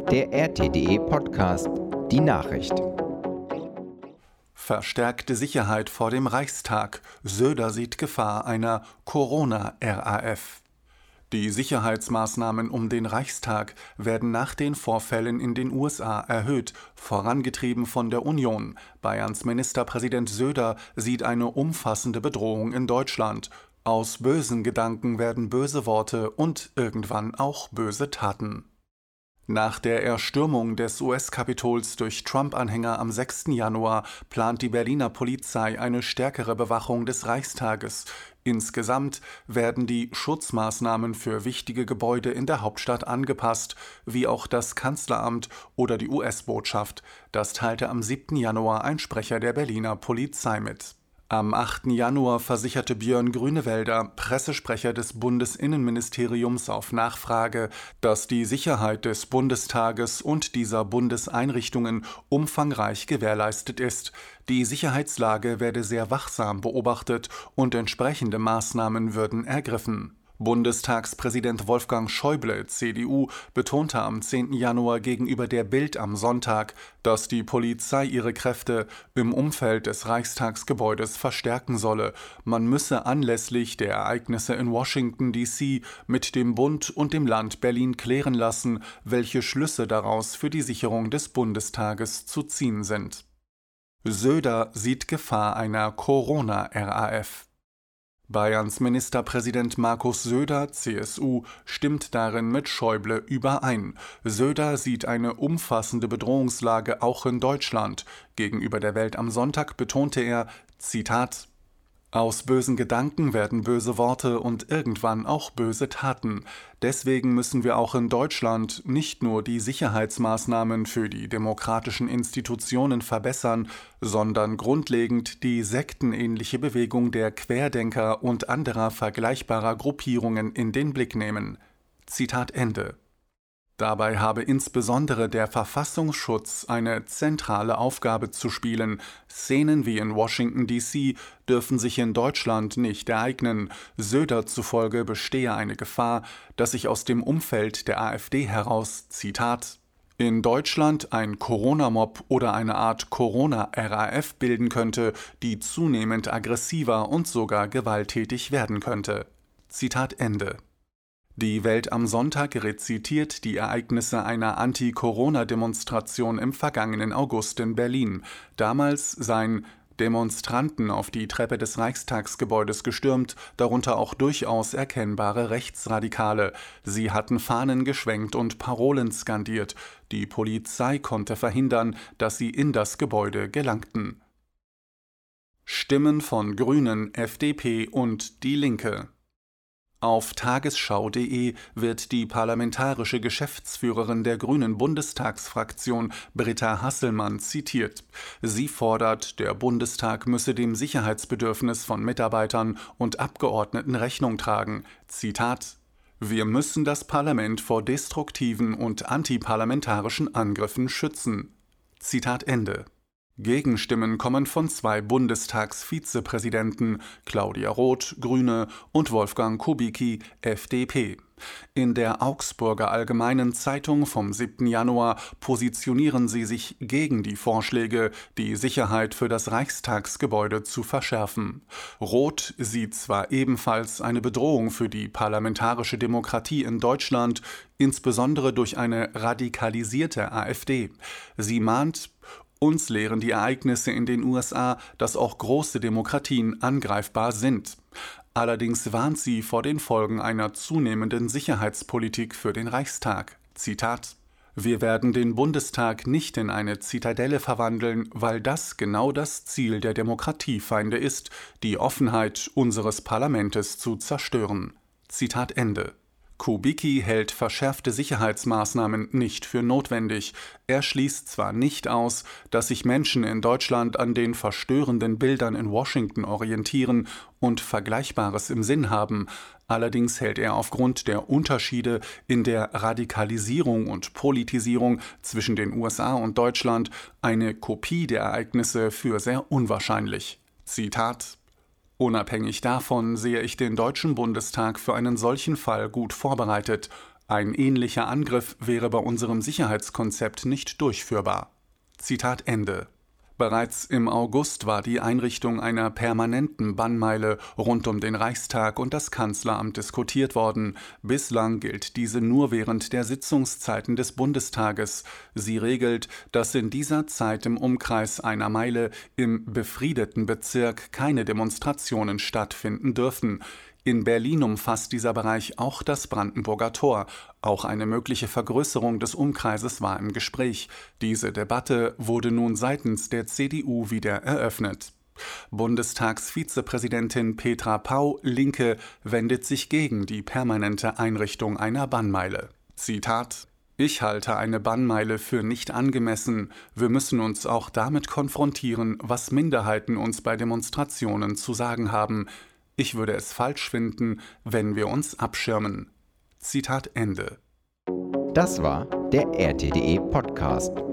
Der RTD-Podcast Die Nachricht. Verstärkte Sicherheit vor dem Reichstag. Söder sieht Gefahr einer Corona-RAF. Die Sicherheitsmaßnahmen um den Reichstag werden nach den Vorfällen in den USA erhöht, vorangetrieben von der Union. Bayerns Ministerpräsident Söder sieht eine umfassende Bedrohung in Deutschland. Aus bösen Gedanken werden böse Worte und irgendwann auch böse Taten. Nach der Erstürmung des US-Kapitols durch Trump-Anhänger am 6. Januar plant die Berliner Polizei eine stärkere Bewachung des Reichstages. Insgesamt werden die Schutzmaßnahmen für wichtige Gebäude in der Hauptstadt angepasst, wie auch das Kanzleramt oder die US-Botschaft. Das teilte am 7. Januar ein Sprecher der Berliner Polizei mit. Am 8. Januar versicherte Björn Grünewälder, Pressesprecher des Bundesinnenministeriums, auf Nachfrage, dass die Sicherheit des Bundestages und dieser Bundeseinrichtungen umfangreich gewährleistet ist. Die Sicherheitslage werde sehr wachsam beobachtet und entsprechende Maßnahmen würden ergriffen. Bundestagspräsident Wolfgang Schäuble, CDU, betonte am 10. Januar gegenüber der Bild am Sonntag, dass die Polizei ihre Kräfte im Umfeld des Reichstagsgebäudes verstärken solle. Man müsse anlässlich der Ereignisse in Washington, D.C. mit dem Bund und dem Land Berlin klären lassen, welche Schlüsse daraus für die Sicherung des Bundestages zu ziehen sind. Söder sieht Gefahr einer Corona-RAF. Bayerns Ministerpräsident Markus Söder, CSU, stimmt darin mit Schäuble überein. Söder sieht eine umfassende Bedrohungslage auch in Deutschland. Gegenüber der Welt am Sonntag betonte er, Zitat: Aus bösen Gedanken werden böse Worte und irgendwann auch böse Taten. Deswegen müssen wir auch in Deutschland nicht nur die Sicherheitsmaßnahmen für die demokratischen Institutionen verbessern, sondern grundlegend die sektenähnliche Bewegung der Querdenker und anderer vergleichbarer Gruppierungen in den Blick nehmen. Zitat Ende. Dabei habe insbesondere der Verfassungsschutz eine zentrale Aufgabe zu spielen. Szenen wie in Washington, D.C. dürfen sich in Deutschland nicht ereignen. Söder zufolge bestehe eine Gefahr, dass sich aus dem Umfeld der AfD heraus, Zitat, in Deutschland ein Corona-Mob oder eine Art Corona-RAF bilden könnte, die zunehmend aggressiver und sogar gewalttätig werden könnte. Zitat Ende. Die Welt am Sonntag rezitiert die Ereignisse einer Anti-Corona-Demonstration im vergangenen August in Berlin. Damals seien Demonstranten auf die Treppe des Reichstagsgebäudes gestürmt, darunter auch durchaus erkennbare Rechtsradikale. Sie hatten Fahnen geschwenkt und Parolen skandiert. Die Polizei konnte verhindern, dass sie in das Gebäude gelangten. Stimmen von Grünen, FDP und Die Linke. Auf tagesschau.de wird die parlamentarische Geschäftsführerin der Grünen Bundestagsfraktion Britta Hasselmann zitiert. Sie fordert, der Bundestag müsse dem Sicherheitsbedürfnis von Mitarbeitern und Abgeordneten Rechnung tragen. Zitat: Wir müssen das Parlament vor destruktiven und antiparlamentarischen Angriffen schützen. Zitat Ende. Gegenstimmen kommen von zwei Bundestagsvizepräsidenten, Claudia Roth, Grüne, und Wolfgang Kubicki, FDP. In der Augsburger Allgemeinen Zeitung vom 7. Januar positionieren sie sich gegen die Vorschläge, die Sicherheit für das Reichstagsgebäude zu verschärfen. Roth sieht zwar ebenfalls eine Bedrohung für die parlamentarische Demokratie in Deutschland, insbesondere durch eine radikalisierte AfD. Sie mahnt: Uns lehren die Ereignisse in den USA, dass auch große Demokratien angreifbar sind. Allerdings warnt sie vor den Folgen einer zunehmenden Sicherheitspolitik für den Reichstag. Zitat: Wir werden den Bundestag nicht in eine Zitadelle verwandeln, weil das genau das Ziel der Demokratiefeinde ist, die Offenheit unseres Parlamentes zu zerstören. Zitat Ende. Kubicki hält verschärfte Sicherheitsmaßnahmen nicht für notwendig. Er schließt zwar nicht aus, dass sich Menschen in Deutschland an den verstörenden Bildern in Washington orientieren und Vergleichbares im Sinn haben, allerdings hält er aufgrund der Unterschiede in der Radikalisierung und Politisierung zwischen den USA und Deutschland eine Kopie der Ereignisse für sehr unwahrscheinlich. Zitat: Unabhängig davon sehe ich den Deutschen Bundestag für einen solchen Fall gut vorbereitet. Ein ähnlicher Angriff wäre bei unserem Sicherheitskonzept nicht durchführbar. Zitat Ende. Bereits im August war die Einrichtung einer permanenten Bannmeile rund um den Reichstag und das Kanzleramt diskutiert worden. Bislang gilt diese nur während der Sitzungszeiten des Bundestages. Sie regelt, dass in dieser Zeit im Umkreis einer Meile im befriedeten Bezirk keine Demonstrationen stattfinden dürfen. In Berlin umfasst dieser Bereich auch das Brandenburger Tor. Auch eine mögliche Vergrößerung des Umkreises war im Gespräch. Diese Debatte wurde nun seitens der CDU wieder eröffnet. Bundestagsvizepräsidentin Petra Pau, Linke, wendet sich gegen die permanente Einrichtung einer Bannmeile. Zitat: Ich halte eine Bannmeile für nicht angemessen. Wir müssen uns auch damit konfrontieren, was Minderheiten uns bei Demonstrationen zu sagen haben. Ich würde es falsch finden, wenn wir uns abschirmen. Zitat Ende. Das war der RTDE Podcast.